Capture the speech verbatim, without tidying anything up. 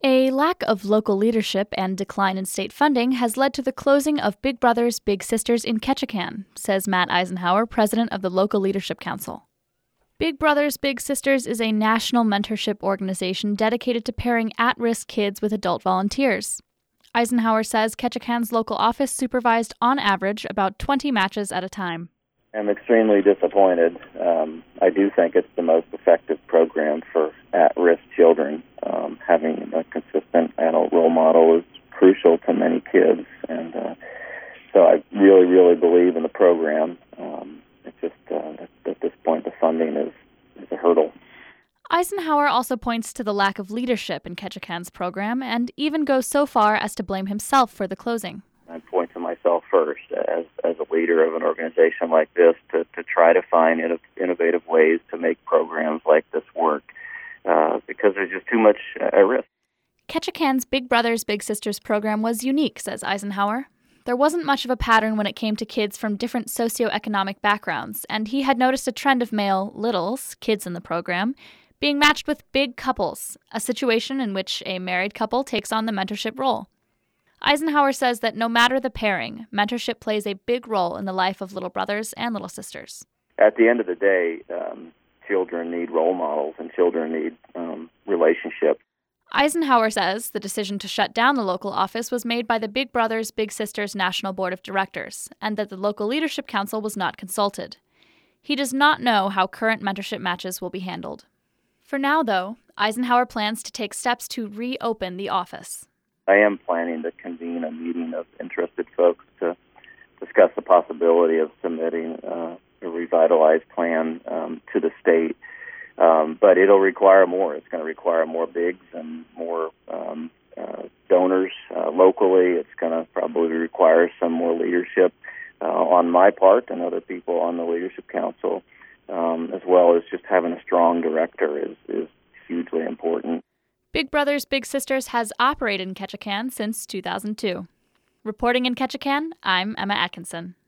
A lack of local leadership and decline in state funding has led to the closing of Big Brothers Big Sisters in Ketchikan, says Matt Eisenhower, president of the Local Leadership Council. Big Brothers Big Sisters is a national mentorship organization dedicated to pairing at-risk kids with adult volunteers. Eisenhower says Ketchikan's local office supervised, on average, about twenty matches at a time. I'm extremely disappointed. Um, I do think it's the most effective program for at-risk children. Um, having a consistent adult role model is crucial to many kids, and uh, so I really, really believe in the program. Um, it's just uh, at, at this point, the funding is, is a hurdle. Eisenhower also points to the lack of leadership in Ketchikan's program and even goes so far as to blame himself for the closing. I point to myself first as as a leader of an organization like this to, to try to find inno- innovative ways to make programs like this work uh, because there's just too much at risk. Ketchikan's Big Brothers Big Sisters program was unique, says Eisenhower. There wasn't much of a pattern when it came to kids from different socioeconomic backgrounds, and he had noticed a trend of male littles, kids in the program, being matched with big couples, a situation in which a married couple takes on the mentorship role. Eisenhower says that no matter the pairing, mentorship plays a big role in the life of little brothers and little sisters. At the end of the day, um, children need role models and children need um, relationships. Eisenhower says the decision to shut down the local office was made by the Big Brothers Big Sisters National Board of Directors, and that the Local Leadership Council was not consulted. He does not know how current mentorship matches will be handled. For now, though, Eisenhower plans to take steps to reopen the office. I am planning to convene a meeting of interested folks to discuss the possibility of submitting uh, a revitalized plan um, to the state. Um, but it'll require more. It's going to require more bigs and more um, uh, donors uh, locally. It's going to probably require some more leadership uh, on my part and other people on the Leadership Council, um, as well as just having a strong director is, is hugely important. Big Brothers Big Sisters has operated in Ketchikan since two thousand two. Reporting in Ketchikan, I'm Emma Atkinson.